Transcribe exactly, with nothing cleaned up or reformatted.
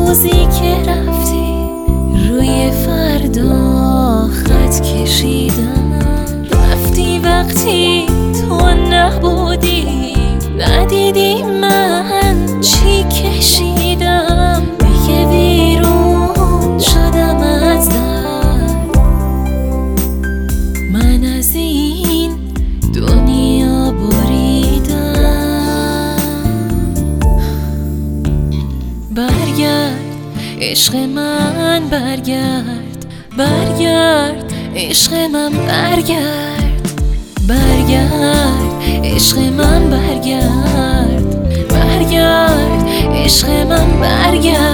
روزی که رفتی روی فردا خط کشیدم، رفتی وقتی تو نبودی، ندیدی من چی کشیدم. دیگه بیرون شدم از در، من از این دنیا بریدم. برگرد عشق من، برگرد برگرد عشق من، برگرد برگرد عشق من، برگرد برگرد عشق من، برگرد.